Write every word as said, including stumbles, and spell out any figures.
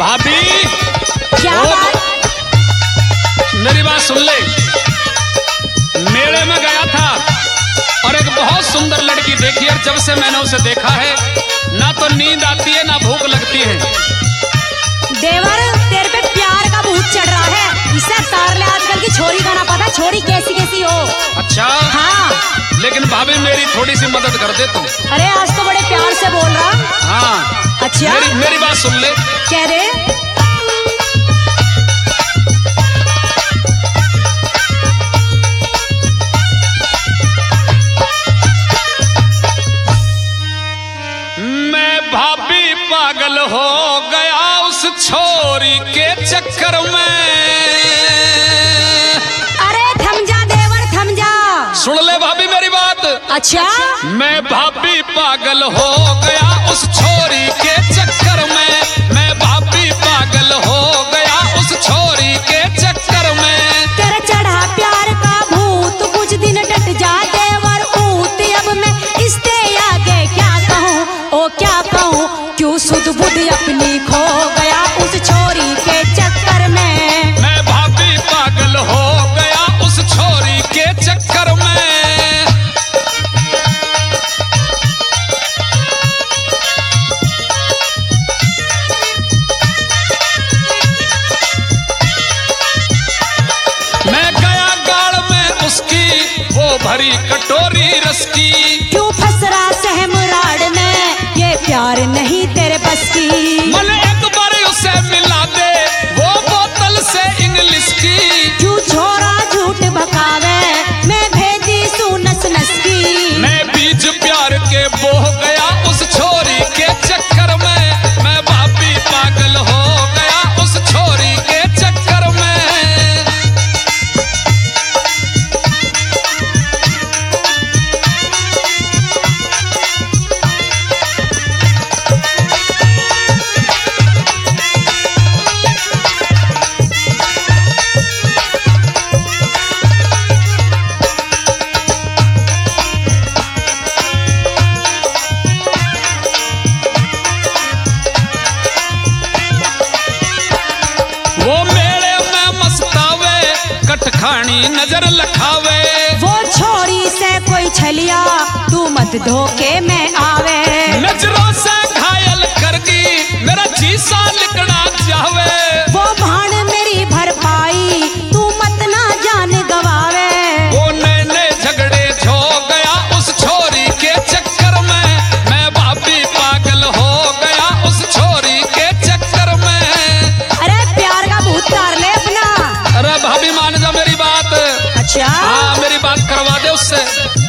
भाभी क्या बात? मेरी बात सुन ले। मेले में गया था और एक बहुत सुंदर लड़की देखी और जब से मैंने उसे देखा है ना तो नींद आती है ना भूख लगती है। देवर तेरे पे प्यार का भूत चढ़ रहा है। इसे तार ले, आजकल की छोरी का ना पता छोरी कैसी कैसी हो। अच्छा हाँ लेकिन भाभी मेरी थोड़ी सी मदद कर दे तुम। अरे आज तो बड़े प्यार से बोल रहा। हाँ अच्छा मेरी, मेरी बात सुन ले। कह दे। मैं भाभी पागल हो गया उस छोरी के चक्कर में। अरे थम जा देवर थम जा। सुन ले भाभी मेरी बात। अच्छा मैं भाभी पागल हो गया उस छोरी के चक्कर में। मैं भाभी पागल हो गया उस छोरी के चक्कर में। तेरा चढ़ा प्यार का भूत कुछ दिन डट जा देवर ऊत। अब मैं इससे आगे क्या कहूँ ओ क्या कहूँ, क्यों सुध बुध अपनी खो गया उस छोरी के चक्कर में। मैं भाभी पागल हो गया उस छोरी के चक्कर में। मैं गया गाड़ में उसकी वो भरी कटोरी रस की। क्यों फंस रहा सहमराड़ में, ये प्यार नहीं तेरे बस की। मन एक बार उसे मिला दे वो बोतल से इंग्लिश की। क्यों छोरा झूठ बकावे, मैं भेजी सू नस नस की। मैं बीज प्यार के बोह गया उस छोरी के चक्कर में। मैं भाभी पागल हो गया उस छोरी के चक्कर में। वो मेले में मस्तावे कटखानी नजर लखावे। वो छोरी से कोई छलिया तू मत धोखे में आवे। नजरों से घायल कर दी मेरा जीसा लिकड़ा चावे। वो भाण मेरी भरपाई तू मत ना जान गवावे। वो नए नए झगड़े झो गया उस छोरी के चक्कर में। मैं भाभी पागल हो गया उस छोरी के चक्कर में। अरे प्यार का भूत तार ले अपना। अरे भाभी मान जा मेरी बात। अच्छा हाँ मेरी बात करवा दे उससे।